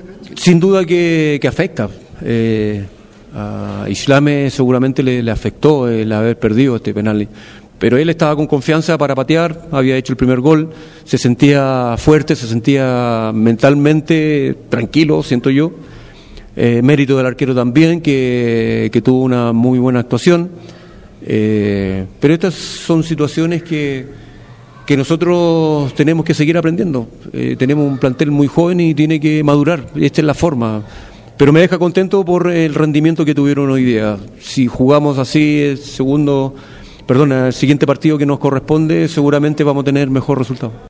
Sin duda que afecta. A Islame seguramente le afectó el haber perdido este penal, pero él estaba con confianza para patear, había hecho el primer gol, se sentía fuerte, se sentía mentalmente tranquilo, siento yo. Mérito del arquero también, que tuvo una muy buena actuación. Pero estas son situaciones que nosotros tenemos que seguir aprendiendo. Tenemos un plantel muy joven y tiene que madurar, esta es la forma. Pero me deja contento por el rendimiento que tuvieron hoy día. Si jugamos así el siguiente partido que nos corresponde, seguramente vamos a tener mejor resultado.